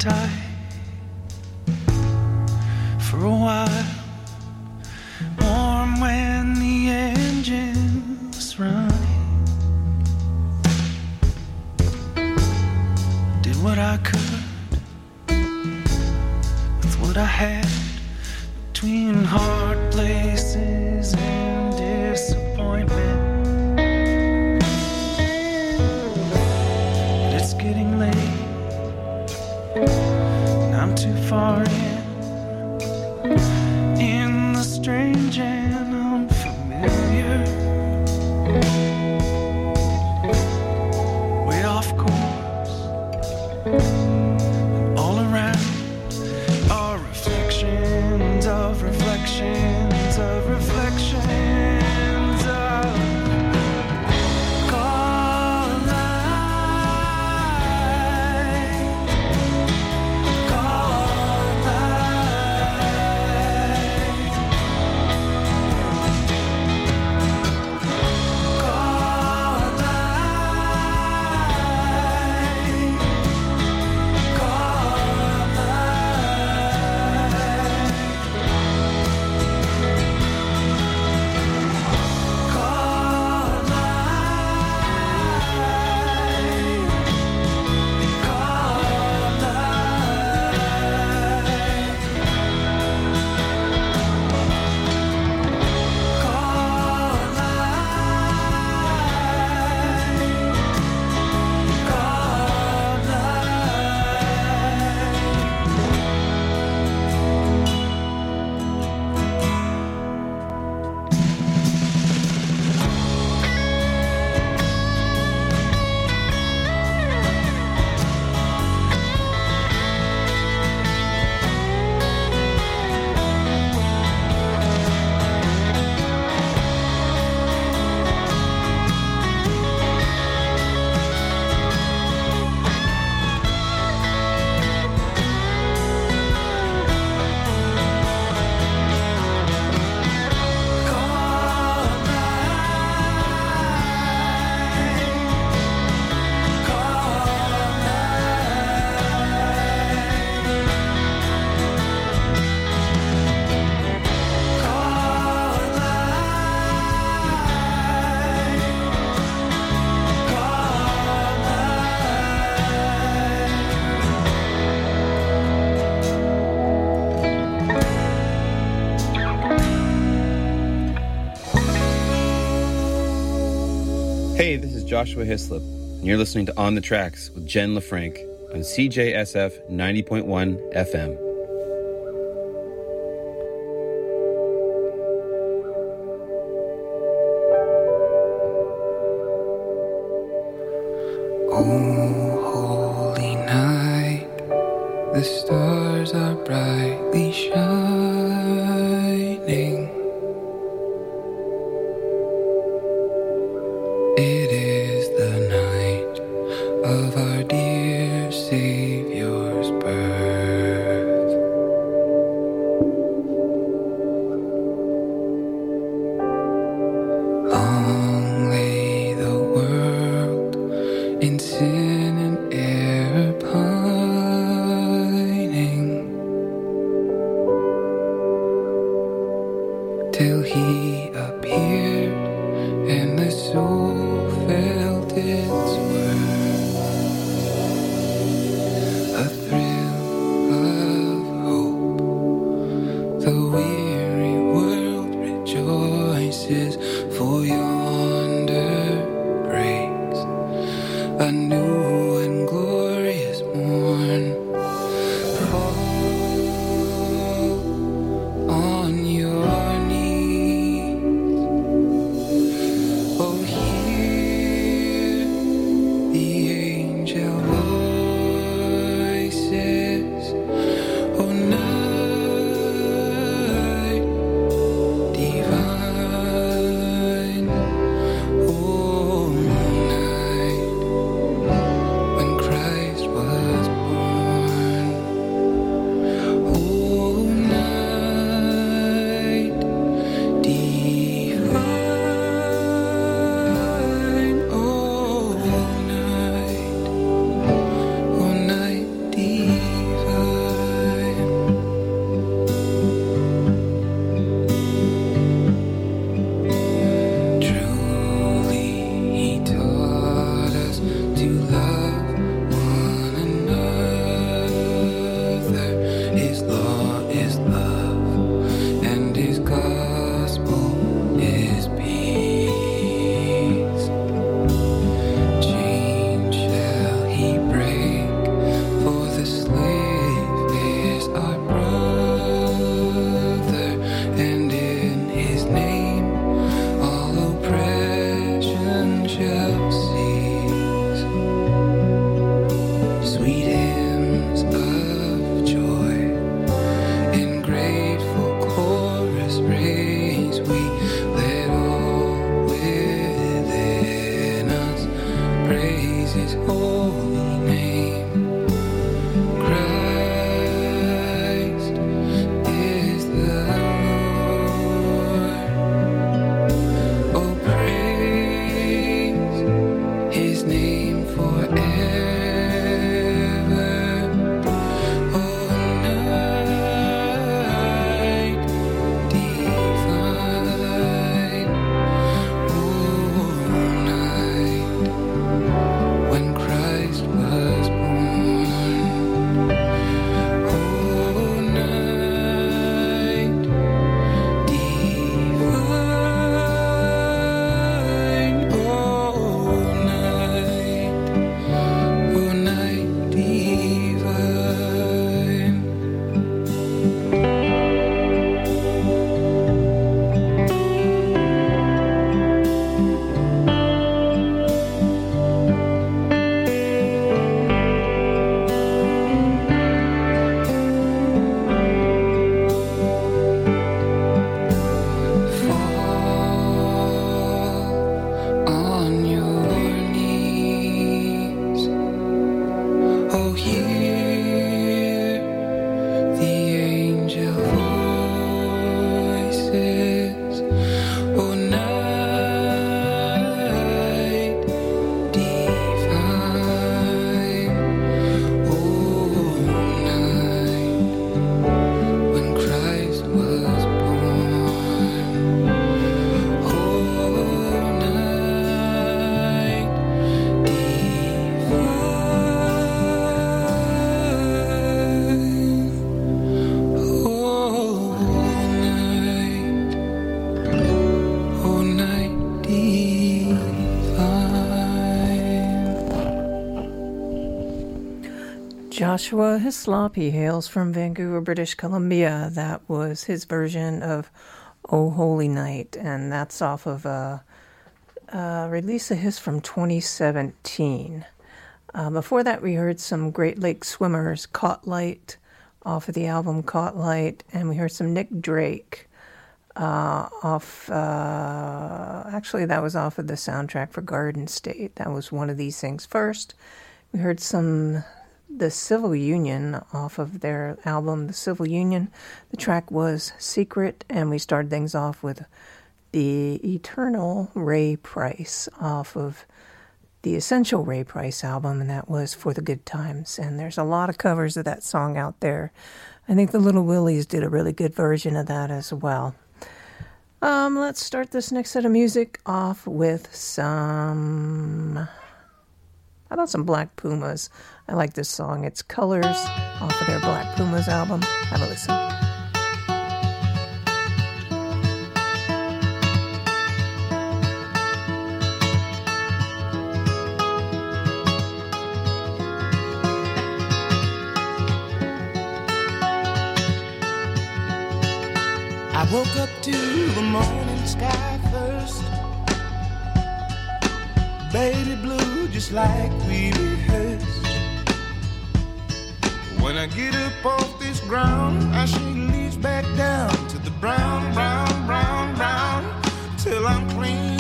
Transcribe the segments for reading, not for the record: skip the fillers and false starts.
tight for a while, warm when the engine's running. Did what I could with what I had, between hard places and disappointment. But it's getting late, and I'm too far in the strange and unfamiliar, way off course, and all around are reflections of reflections of reflections of call light, call light, call light, call Hey, this is Joshua Hislop, and you're listening to On the Tracks with Jen LaFranc on CJSF 90.1 FM. Oh, holy night, the stars are brightly shining. It is the night of our dear Savior's birth. Long lay the world in sin and error pining, till he appeared and the soul felt its worth. A thrill of hope, the weary world rejoices, for yonder breaks a new and glorious morn. Fall on your knees, oh, hear the angel voices, oh, night divine, oh, night when Christ was born, oh, night divine, oh, night Joshua Hislop, he hails from Vancouver, British Columbia. That was his version of Oh Holy Night, and that's off of a release of his from 2017. Before that, we heard some Great Lake Swimmers, Caught Light, off of the album Caught Light, and we heard some Nick Drake off, actually that was off of the soundtrack for Garden State. That was One of These Things First. We heard the Civil Union off of their album, The Civil Union. The track was Secret, and we started things off with the Eternal Ray Price off of the Essential Ray Price album, and that was For the Good Times. And there's a lot of covers of that song out there. I think the Little Willies did a really good version of that as well. Let's start this next set of music off with some... How about some Black Pumas? I like this song. It's Colors off of their Black Pumas album. Have a listen. I woke up to the morning sky first, baby blue just like we rehearsed. When I get up off this ground, I shake leaves back down to the brown, brown, brown, brown, till I'm clean.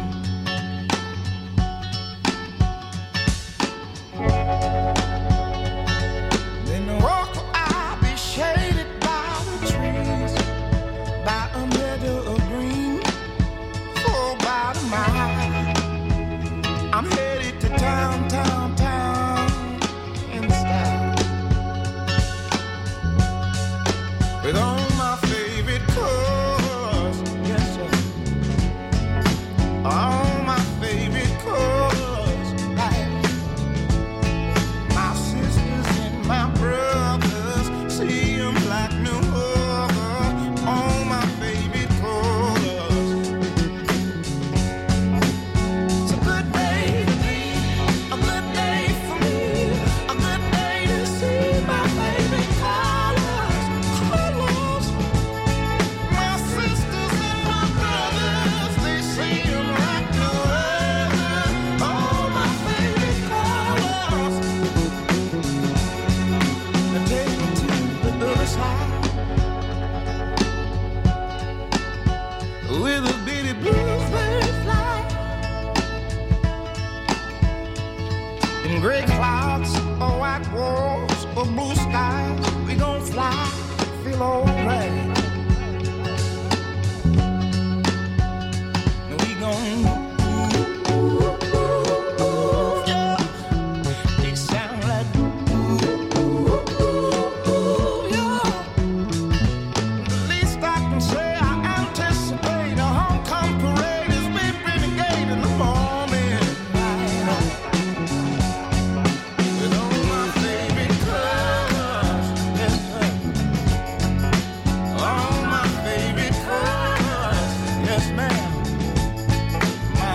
Then the walk I'll be shaded by the trees, by a meadow of green, for about a mile. I'm headed to town, town, town, in style, with all my favorite colors, yes sir, all my favorite colors, like my sisters and my brothers, see them like no other, all my favorite colors. It's a good day to be, a good day for me, a good day to see my favorite colors, colors. My sisters and my brothers, they see them like no other, all my favorite colors. Now take me to the other side, with a bitty bluebird fly, in gray clouds or white walls or blue skies, we gon' fly, feel alright. Now we gon' yeah. They sound like yeah. The least I can say, I anticipate a Hong Kong parade as we renegade in the morning light, with all my favorite colors, yes sir, all my favorite colors, yes ma'am, my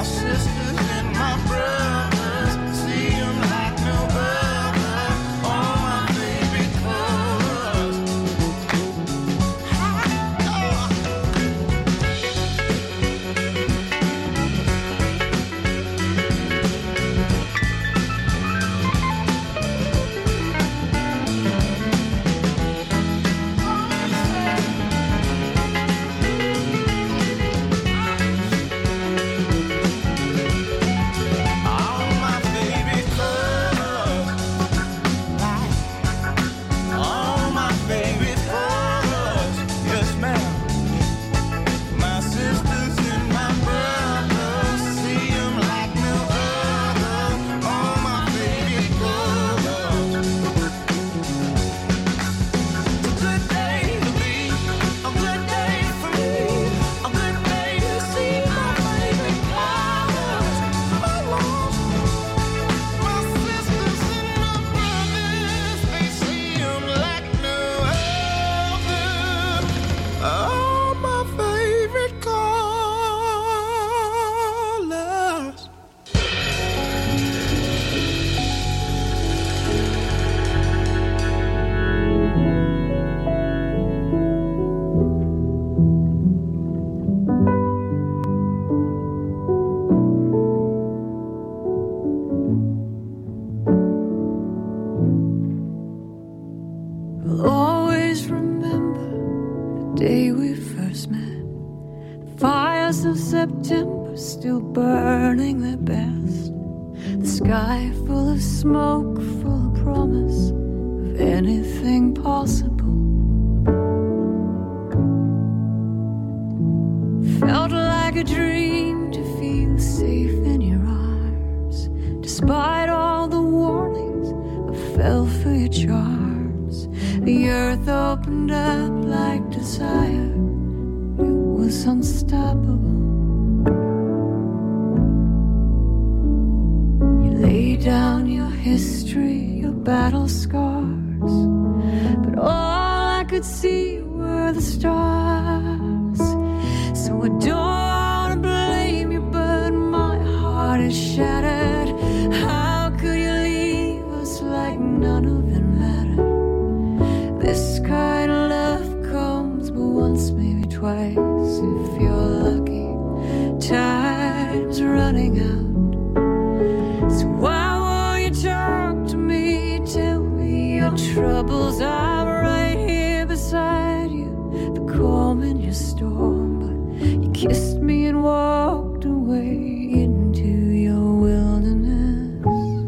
stars still burning their best. The sky full of smoke, full of promise of anything possible. Felt like a dream to feel safe in your arms. Despite all the warnings, I fell for your charms. The earth opened up like desire. It was unstoppable. You lay down your history, your battle scars, but all I could see were the stars. So I don't wanna blame you, but my heart is shattered. How could you leave us like none of it mattered? This kind of love comes but once, maybe twice, if you're lucky. Time's running out. So why won't you talk to me? Tell me your troubles. I'm right here beside you, the calm in your storm. You kissed me and walked away into your wilderness.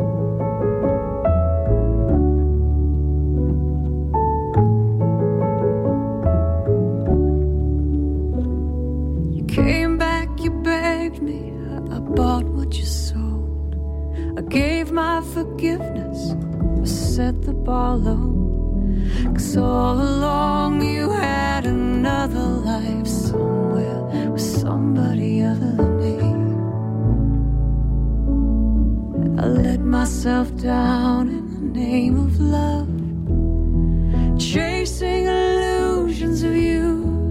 You came back, you begged me, I bought what you sold. I gave my forgiveness, I set the bar low. 'Cause all along you had another life somewhere with somebody other than me. I let myself down in the name of love, chasing illusions of you.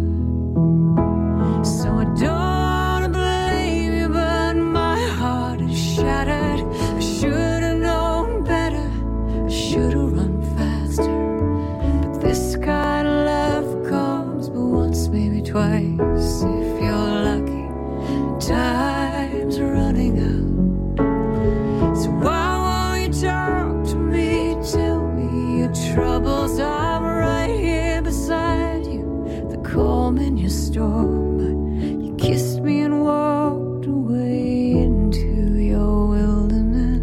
So I don't wanna blame you, but my heart is shattered. I should've known better, I should've run faster. This kind of love comes but once, maybe twice, if you're lucky. Time's running out. So why won't you talk to me? Tell me your troubles. I'm right here beside you, the calm in your storm. You kissed me and walked away into your wilderness.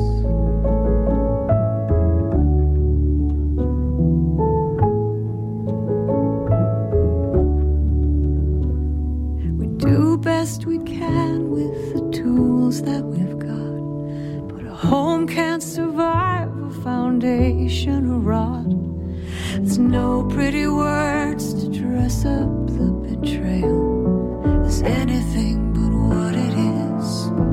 Do best we can with the tools that we've got, but a home can't survive a foundation of rot. There's no pretty words to dress up the betrayal as anything but what it is.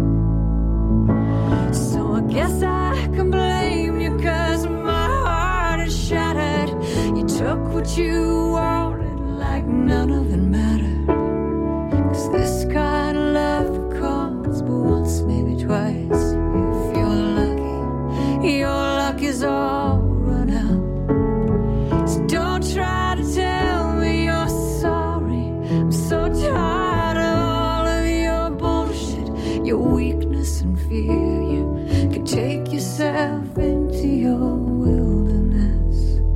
So I guess I can blame you, 'cause my heart is shattered. You took what you wanted like none of it mattered. 'Cause this kind of love comes but once, maybe twice, if you're lucky. Your luck is all run out. So don't try to tell me you're sorry. I'm so tired of all of your bullshit, your weakness and fear. You can take yourself into your wilderness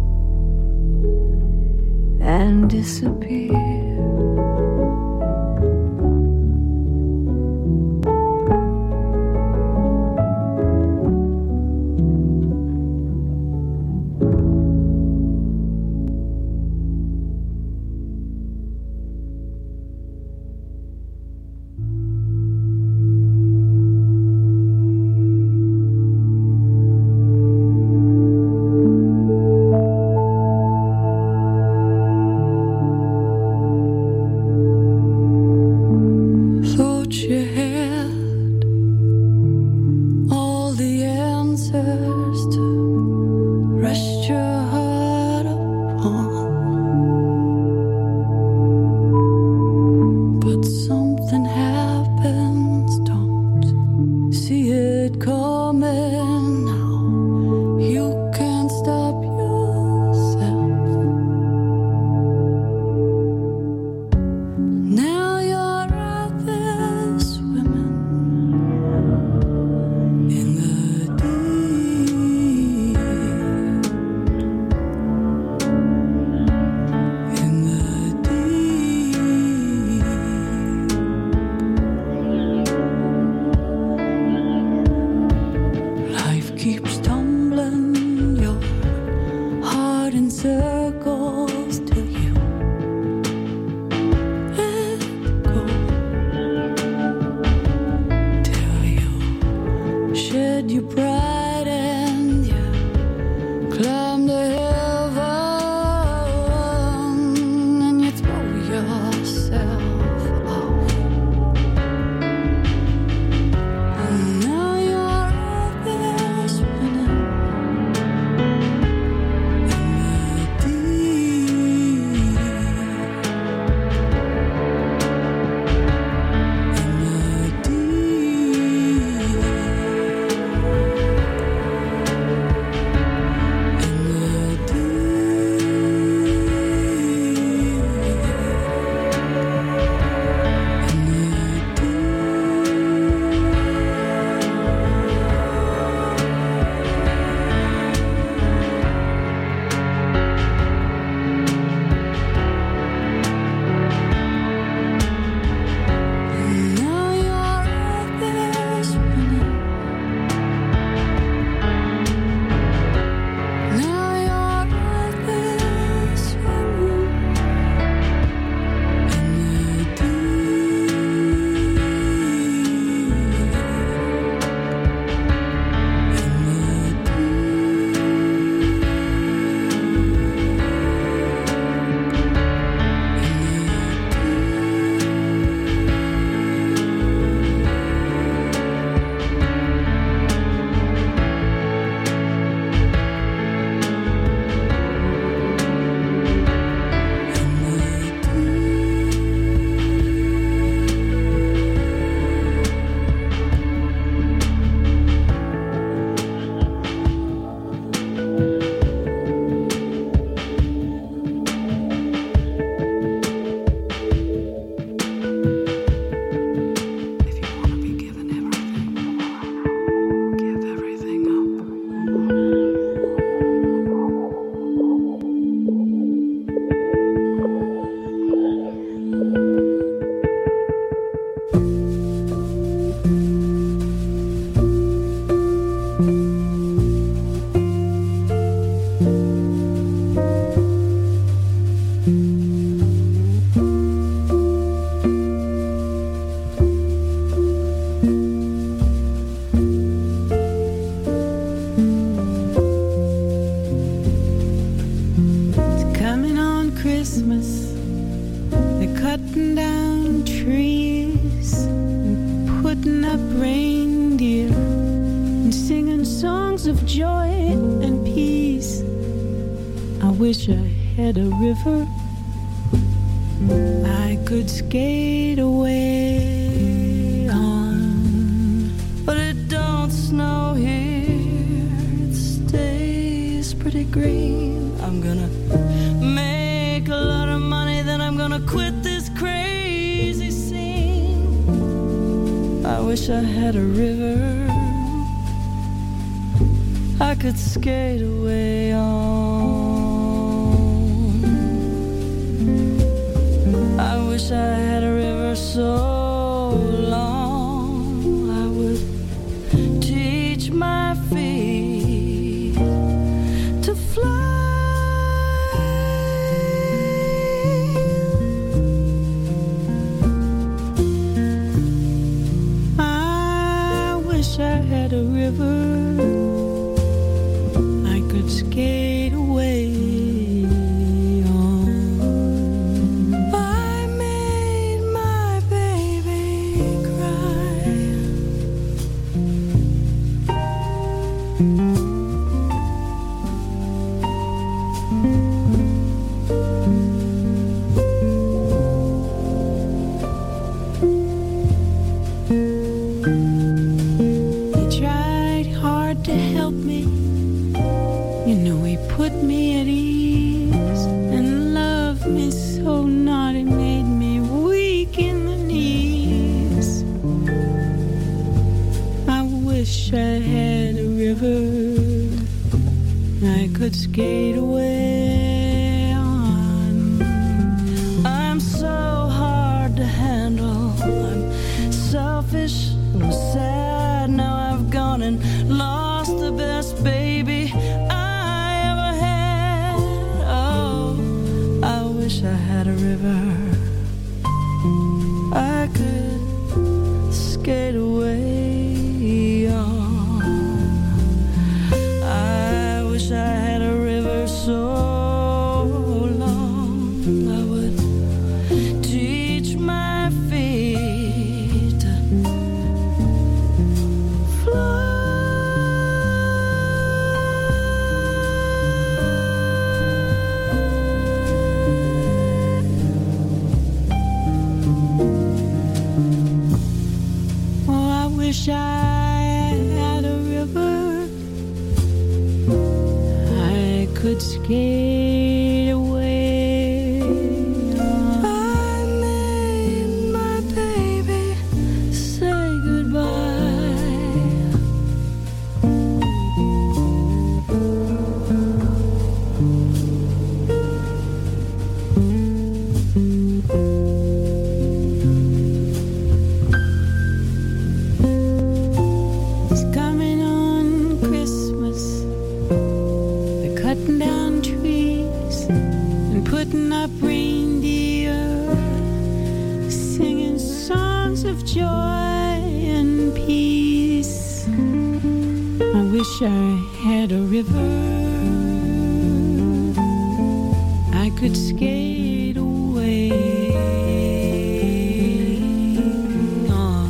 and disappear. putting up reindeer and singing songs of joy and peace. I wish I had a river I could skate away on, but it don't snow here, it stays pretty green. I'm gonna make a lot of money, then I'm gonna quit this crazy scene. I wish I had a river I could skate away on. I wish I had a river so long I would teach my feet to fly. I wish I had a river I could skate away on. I made my baby cry. He tried hard to help me. You know, he put me at ease and loved me so not. It made me weak in the knees. I wish I had a river I could skate away on. I'm so hard to handle. I'm selfish and I'm sad. Now I've gone and lost the best baby I ever had. Oh, I wish I had a river I could skate away on. I wish I had a river so long I would teach my feet to oh, I wish I had a river I could skate away on. I made my baby say goodbye. It's coming on Christmas. They're cutting down trees and putting up reindeer, singing songs of joy and peace. I wish I had a river I could skate away on.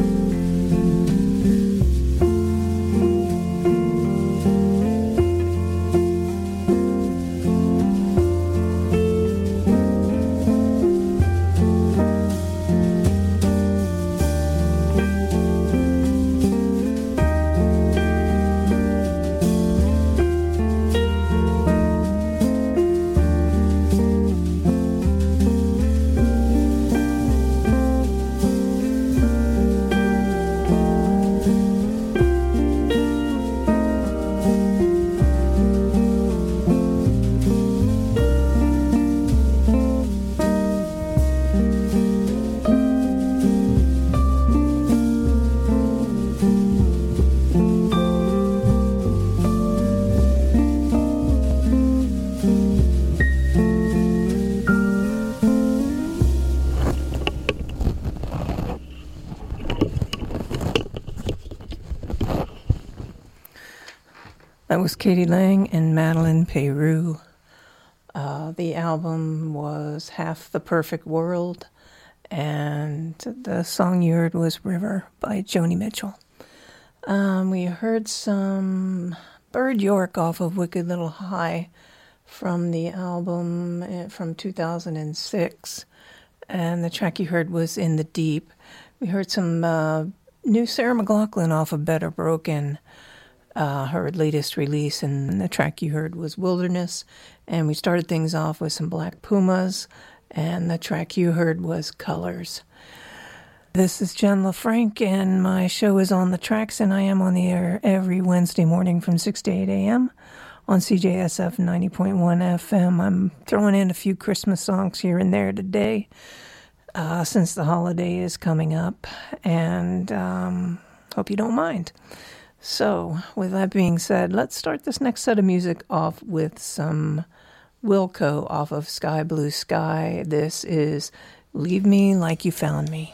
That was Katie Lang and Madeline Peru. The album was Half the Perfect World, and the song you heard was River by Joni Mitchell. We heard some Bird York off of Wicked Little High from the album from 2006, and the track you heard was In the Deep. We heard some new Sarah McLachlan off of Better Broken, her latest release, and the track you heard was Wilderness. And we started things off with some Black Pumas, and the track you heard was Colors. This is Jen LaFranc, and my show is On the Tracks, and I am on the air every Wednesday morning from 6 to 8 a.m. on CJSF 90.1 FM. I'm throwing in a few Christmas songs here and there today, since the holiday is coming up, and hope you don't mind. So, with that being said, let's start this next set of music off with some Wilco off of Sky Blue Sky. This is Leave Me Like You Found Me.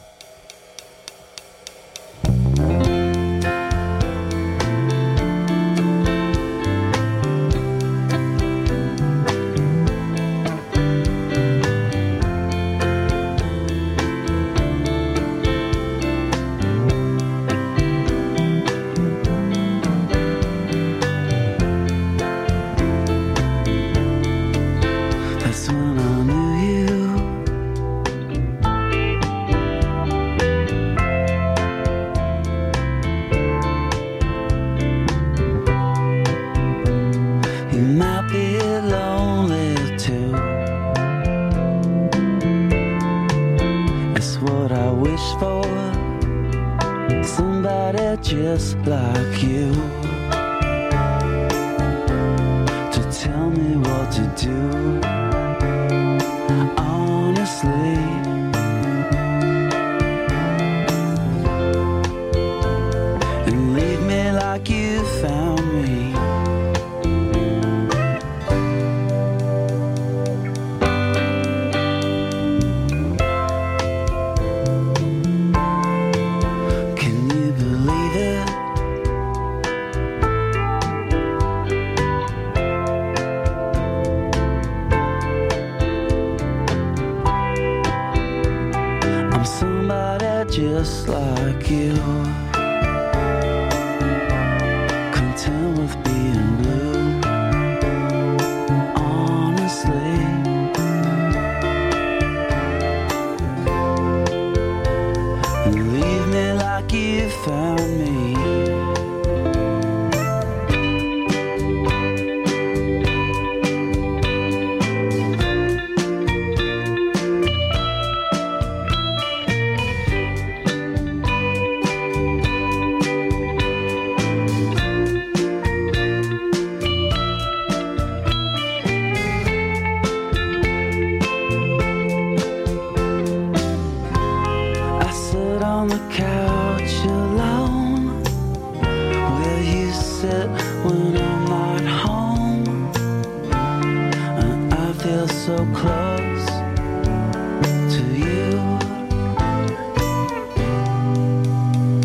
Just like you to tell me what to do. Honestly, and leave me like you found me. Just like you, content with being blue. Honestly, and leave me like you found me. When I'm not home, and I feel so close.